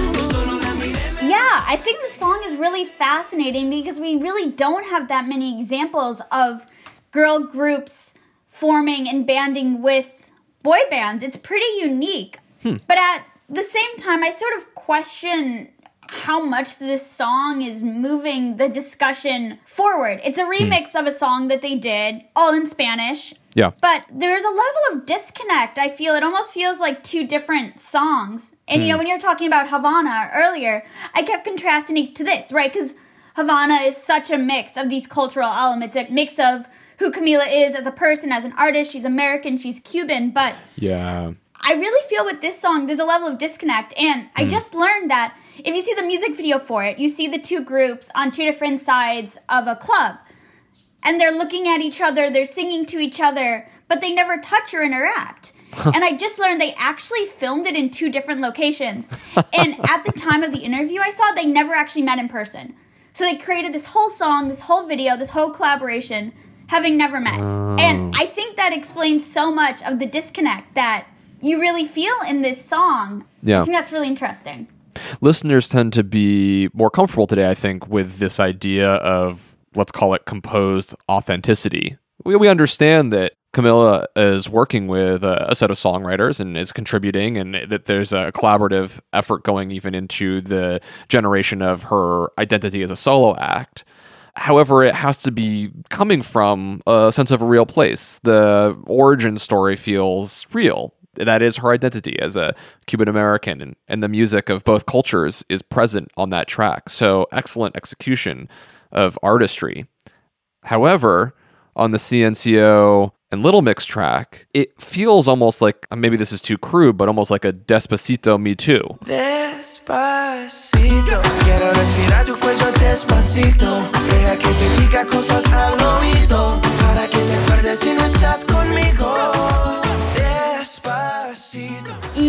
Yeah, I think the song is really fascinating because we really don't have that many examples of girl groups forming and banding with boy bands. It's pretty unique. But at the same time, I sort of question how much this song is moving the discussion forward. It's a remix of a song that they did, all in Spanish. Yeah. But there's a level of disconnect, I feel. It almost feels like 2 different songs. And, when you're talking about Havana earlier, I kept contrasting it to this, right? Because Havana is such a mix of these cultural elements. A mix of who Camila is as a person, as an artist. She's American, she's Cuban. But yeah, I really feel with this song, there's a level of disconnect. And I just learned that if you see the music video for it, you see the 2 groups on 2 different sides of a club. And they're looking at each other, they're singing to each other, but they never touch or interact. And I just learned they actually filmed it in 2 different locations. And at the time of the interview I saw, they never actually met in person. So they created this whole song, this whole video, this whole collaboration, having never met. And I think that explains so much of the disconnect that you really feel in this song. Yeah. I think that's really interesting. Listeners tend to be more comfortable today, I think, with this idea of, let's call it, composed authenticity. We understand that Camila is working with a set of songwriters and is contributing, and that there's a collaborative effort going even into the generation of her identity as a solo act. However, it has to be coming from a sense of a real place. The origin story feels real. That is her identity as a Cuban American, and the music of both cultures is present on that track. So excellent execution of artistry. However, on the CNCO and Little Mix track, it feels almost like, maybe this is too crude, but almost like a Despacito Me Too. Despacito, quiero respirar tu cuello despacito. Deja que te diga cosas al oído, para que te acuerdes si no estás conmigo. Despacito.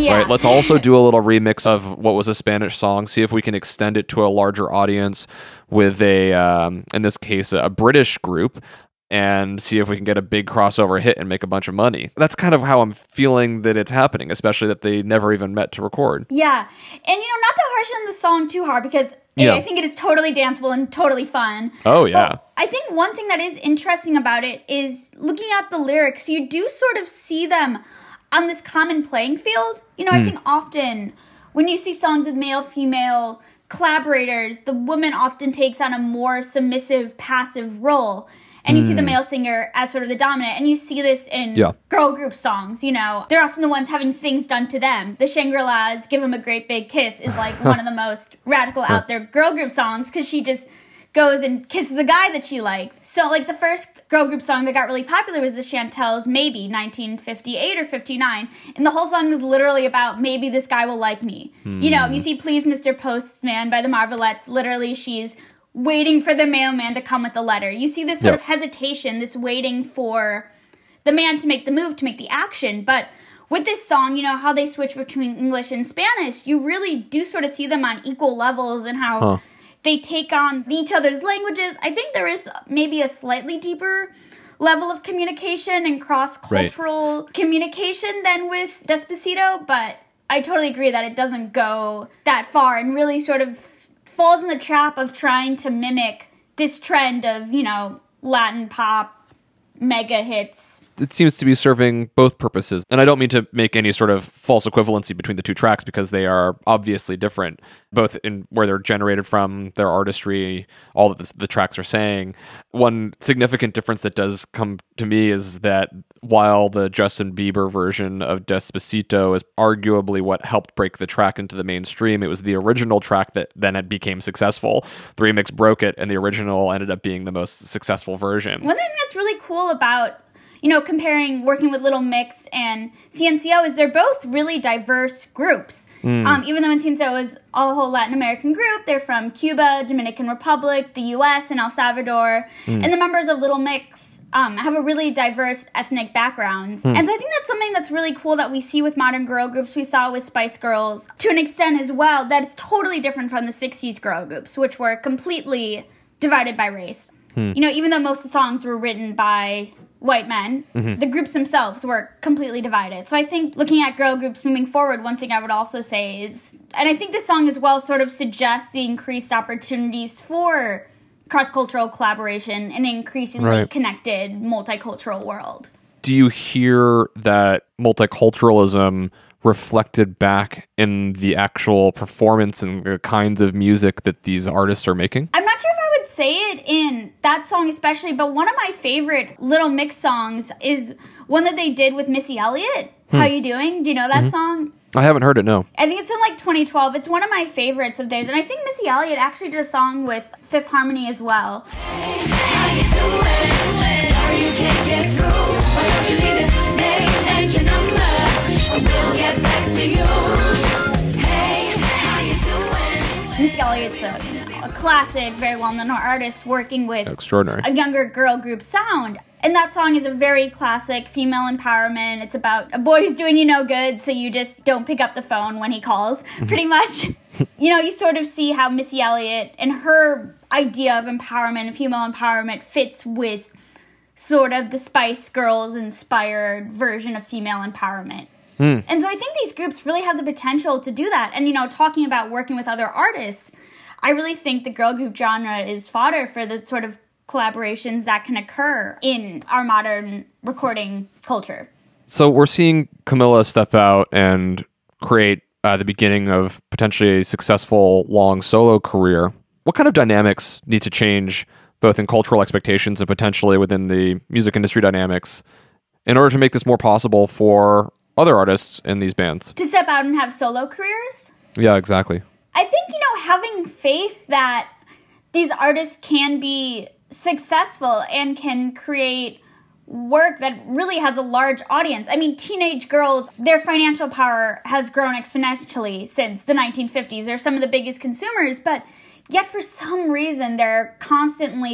Yeah. Right? Let's also do a little remix of what was a Spanish song, see if we can extend it to a larger audience with in this case, a British group, and see if we can get a big crossover hit and make a bunch of money. That's kind of how I'm feeling that it's happening, especially that they never even met to record. Yeah. And, not to harsh on the song too hard, because I think it is totally danceable and totally fun. Oh, yeah. But I think one thing that is interesting about it is looking at the lyrics, you do sort of see them on this common playing field. I think often when you see songs with male-female collaborators, the woman often takes on a more submissive, passive role. And you see the male singer as sort of the dominant. And you see this in girl group songs, They're often the ones having things done to them. The Shangri-Las, Give 'Em a Great Big Kiss is like one of the most radical out there girl group songs because she just goes and kisses the guy that she likes. So, the first girl group song that got really popular was the Chantels' Maybe, 1958 or 59. And the whole song was literally about, maybe this guy will like me. You see Please Mr. Postman by the Marvelettes. Literally, she's waiting for the mailman to come with the letter. You see this sort of hesitation, this waiting for the man to make the move, to make the action. But with this song, how they switch between English and Spanish, you really do sort of see them on equal levels and how they take on each other's languages. I think there is maybe a slightly deeper level of communication and cross-cultural communication than with Despacito, but I totally agree that it doesn't go that far and really sort of falls in the trap of trying to mimic this trend of, Latin pop, mega hits. It seems to be serving both purposes. And I don't mean to make any sort of false equivalency between the two tracks because they are obviously different, both in where they're generated from, their artistry, all that the tracks are saying. One significant difference that does come to me is that while the Justin Bieber version of Despacito is arguably what helped break the track into the mainstream, it was the original track that then it became successful. The remix broke it, and the original ended up being the most successful version. One thing that's really cool about comparing working with Little Mix and CNCO is they're both really diverse groups. Even though CNCO is a whole Latin American group, they're from Cuba, Dominican Republic, the U.S., and El Salvador. And the members of Little Mix have a really diverse ethnic backgrounds. And so I think that's something that's really cool that we see with modern girl groups. We saw with Spice Girls to an extent as well, that it's totally different from the 60s girl groups, which were completely divided by race. Even though most of the songs were written by white men, the groups themselves were completely divided. So I think looking at girl groups moving forward, one thing I would also say is, and I think this song as well sort of suggests the increased opportunities for cross-cultural collaboration in an increasingly connected multicultural world. Do you hear that multiculturalism reflected back in the actual performance and the kinds of music that these artists are making? I'm not sure if I would say it in that song especially, but one of my favorite Little Mix songs is one that they did with Missy Elliott. How You Doing? Do you know that song? I haven't heard it, no. I think it's in 2012. It's one of my favorites of theirs. And I think Missy Elliott actually did a song with Fifth Harmony as well. How you doing? Sorry you can't get through. Why don't you leave your name and your number, and we'll get back to you. Hey, how you doing? Missy Elliott's a classic, very well-known artist working with extraordinary a younger girl group sound. And that song is a very classic female empowerment. It's about a boy who's doing you no good, so you just don't pick up the phone when he calls, pretty much. You sort of see how Missy Elliott and her idea of empowerment and female empowerment fits with sort of the Spice Girls-inspired version of female empowerment. And so I think these groups really have the potential to do that. And, talking about working with other artists, I really think the girl group genre is fodder for the sort of collaborations that can occur in our modern recording culture. So we're seeing Camila step out and create the beginning of potentially a successful long solo career. What kind of dynamics need to change both in cultural expectations and potentially within the music industry dynamics in order to make this more possible for other artists in these bands? To step out and have solo careers? Yeah, exactly. I think, having faith that these artists can be successful and can create work that really has a large audience. I mean, teenage girls, their financial power has grown exponentially since the 1950s. They're some of the biggest consumers, but yet for some reason they're constantly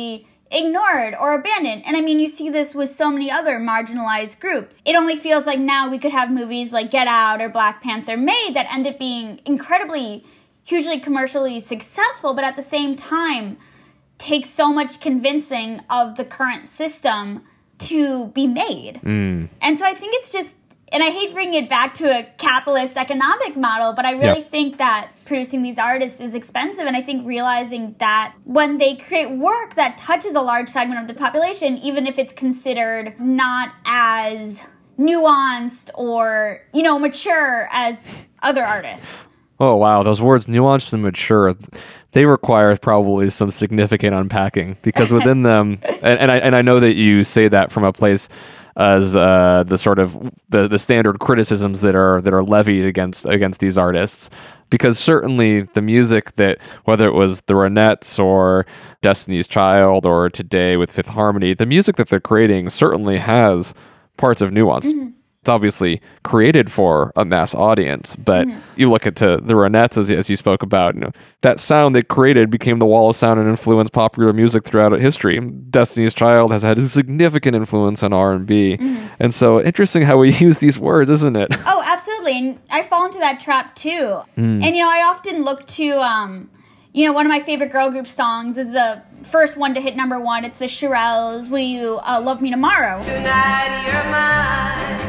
ignored or abandoned. And I mean, you see this with so many other marginalized groups. It only feels like now we could have movies like Get Out or Black Panther made that end up being incredibly, hugely commercially successful, but at the same time take so much convincing of the current system to be made. And so I think it's just, and I hate bringing it back to a capitalist economic model, but I really think that producing these artists is expensive. And I think realizing that when they create work that touches a large segment of the population, even if it's considered not as nuanced or, you know, mature as other artists. Oh, wow. Those words, nuanced and mature, they require probably some significant unpacking, because within them, and I know that you say that from a place as the sort of the standard criticisms that are levied against these artists, because certainly the music that, whether it was the Ronettes or Destiny's Child or today with Fifth Harmony, the music that they're creating certainly has parts of nuance. It's obviously created for a mass audience, but you look at the Ronettes, as you spoke about, you know, that sound they created became the wall of sound and influenced popular music throughout history. Destiny's Child has had a significant influence on R&B. And so interesting how we use these words, isn't it? Oh, absolutely. And I fall into that trap too. And, you know, I often look to, you know, one of my favorite girl group songs is the first one to hit #1. It's the Shirelles, Will You Love Me Tomorrow? Tonight you're mine.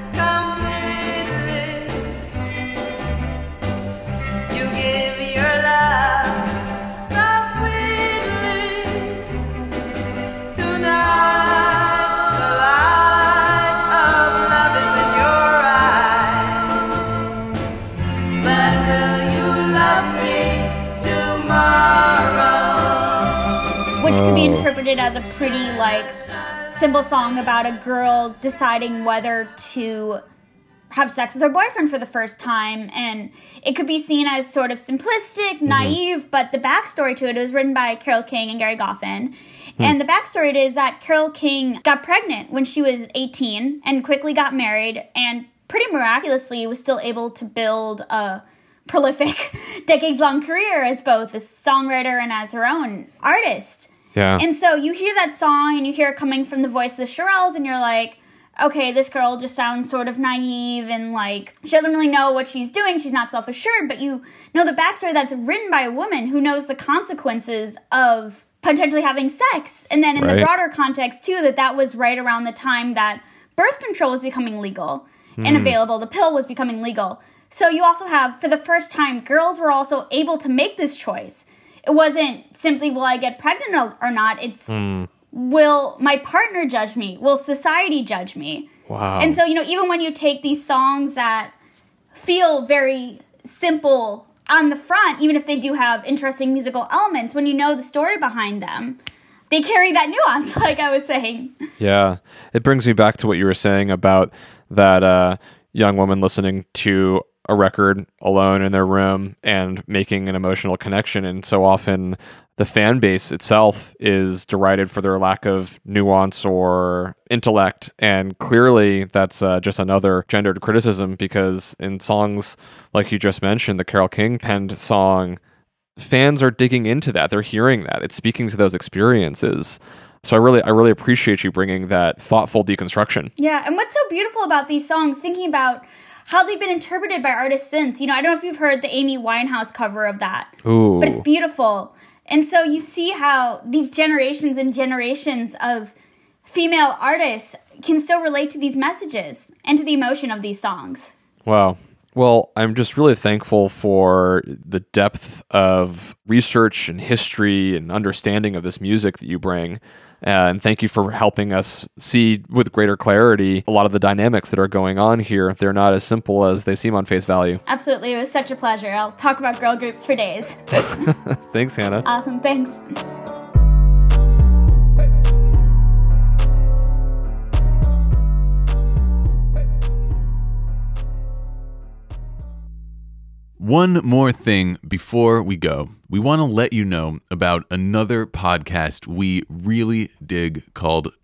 Which could be interpreted as a pretty, like, simple song about a girl deciding whether to have sex with her boyfriend for the first time. And it could be seen as sort of simplistic, naive, but the backstory to it was written by Carole King and Gary Goffin. And the backstory is that Carole King got pregnant when she was 18 and quickly got married, and pretty miraculously was still able to build a prolific, decades-long career as both a songwriter and as her own artist. Yeah. And so you hear that song and you hear it coming from the voice of the Shirelles, and you're like, okay, this girl just sounds sort of naive and like she doesn't really know what she's doing. She's not self-assured, but you know the backstory that's written by a woman who knows the consequences of potentially having sex. And then in the broader context too, that was right around the time that birth control was becoming legal and available. The pill was becoming legal. So you also have, for the first time, girls were also able to make this choice. It wasn't simply, will I get pregnant or not? It's, will my partner judge me? Will society judge me? Wow. And so, you know, even when you take these songs that feel very simple on the front, even if they do have interesting musical elements, when you know the story behind them, they carry that nuance, like I was saying. Yeah. It brings me back to what you were saying about that young woman listening to a record alone in their room and making an emotional connection. And so often the fan base itself is derided for their lack of nuance or intellect. And clearly that's just another gendered criticism, because in songs like you just mentioned, the Carole King penned song, fans are digging into that. They're hearing that. It's speaking to those experiences. So I really appreciate you bringing that thoughtful deconstruction. Yeah. And what's so beautiful about these songs, thinking about how they've been interpreted by artists since. You know, I don't know if you've heard the Amy Winehouse cover of that. Ooh. But it's beautiful. And so you see how these generations and generations of female artists can still relate to these messages and to the emotion of these songs. Wow. Well, I'm just really thankful for the depth of research and history and understanding of this music that you bring. And thank you for helping us see with greater clarity a lot of the dynamics that are going on here. They're not as simple as they seem on face value. Absolutely. It was such a pleasure. I'll talk about girl groups for days. Thanks, Hannah. Awesome. Thanks. One more thing before we go. We want to let you know about another podcast we really dig called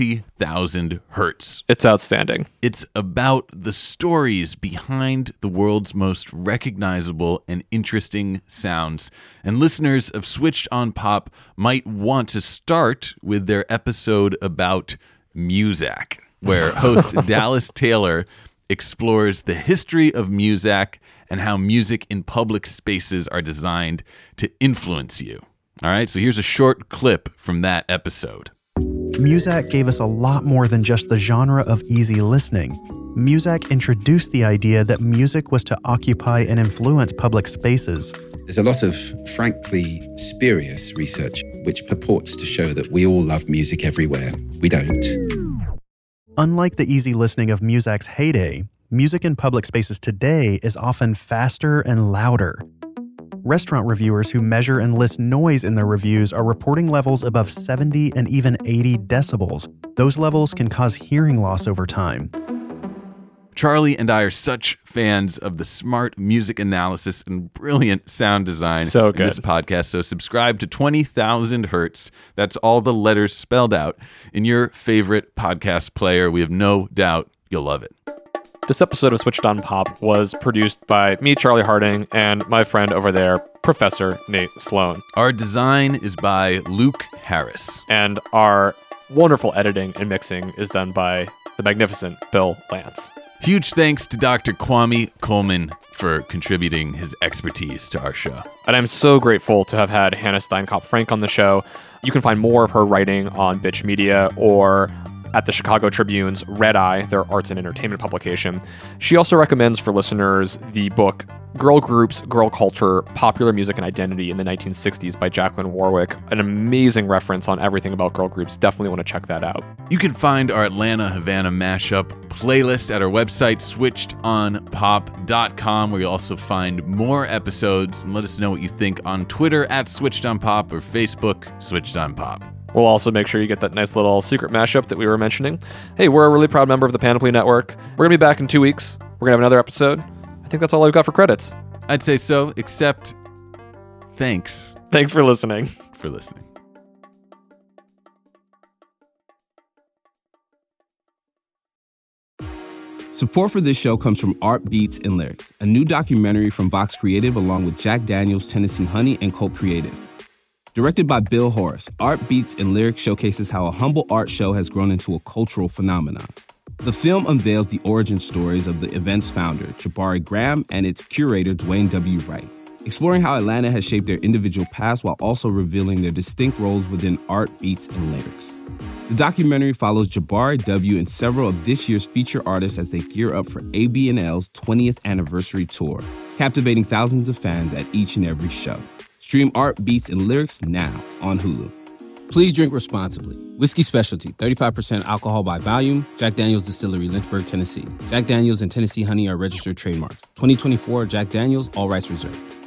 20,000 Hertz. It's outstanding. It's about the stories behind the world's most recognizable and interesting sounds. And listeners of Switched on Pop might want to start with their episode about Muzak, where host Dallas Taylor explores the history of Muzak and how music in public spaces are designed to influence you. All right, so here's a short clip from that episode. Muzak gave us a lot more than just the genre of easy listening. Muzak introduced the idea that music was to occupy and influence public spaces. There's a lot of, frankly, spurious research which purports to show that we all love music everywhere. We don't. Unlike the easy listening of Muzak's heyday, music in public spaces today is often faster and louder. Restaurant reviewers who measure and list noise in their reviews are reporting levels above 70 and even 80 decibels. Those levels can cause hearing loss over time. Charlie and I are such fans of the smart music analysis and brilliant sound design in this podcast. So subscribe to 20,000 Hertz. That's all the letters spelled out in your favorite podcast player. We have no doubt you'll love it. This episode of Switched on Pop was produced by me, Charlie Harding, and my friend over there, Professor Nate Sloan. Our design is by Luke Harris. And our wonderful editing and mixing is done by the magnificent Bill Lance. Huge thanks to Dr. Kwame Coleman for contributing his expertise to our show. And I'm so grateful to have had Hannah Steinkopf-Frank on the show. You can find more of her writing on Bitch Media or at the Chicago Tribune's Red Eye, their arts and entertainment publication. She also recommends for listeners the book Girl Groups, Girl Culture, Popular Music and Identity in the 1960s by Jacqueline Warwick. An amazing reference on everything about girl groups. Definitely want to check that out. You can find our Atlanta Havana mashup playlist at our website, switchedonpop.com, where you'll also find more episodes. And let us know what you think on Twitter at switchedonpop or Facebook, Switched on Pop. We'll also make sure you get that nice little secret mashup that we were mentioning. Hey, we're a really proud member of the Panoply Network. We're going to be back in 2 weeks. We're going to have another episode. I think that's all I've got for credits. I'd say so, except thanks. Thanks for listening. Support for this show comes from Art Beats and Lyrics, a new documentary from Vox Creative along with Jack Daniels, Tennessee Honey, and Colt Creative. Directed by Bill Horace, Art Beats and Lyrics showcases how a humble art show has grown into a cultural phenomenon. The film unveils the origin stories of the event's founder, Jabari Graham, and its curator, Dwayne W. Wright, exploring how Atlanta has shaped their individual paths while also revealing their distinct roles within Art, Beats, and Lyrics. The documentary follows Jabari W. and several of this year's feature artists as they gear up for AB&L's 20th anniversary tour, captivating thousands of fans at each and every show. Stream Art, Beats, and Lyrics now on Hulu. Please drink responsibly. Whiskey Specialty, 35% alcohol by volume. Jack Daniel's Distillery, Lynchburg, Tennessee. Jack Daniel's and Tennessee Honey are registered trademarks. 2024 Jack Daniel's, all rights reserved.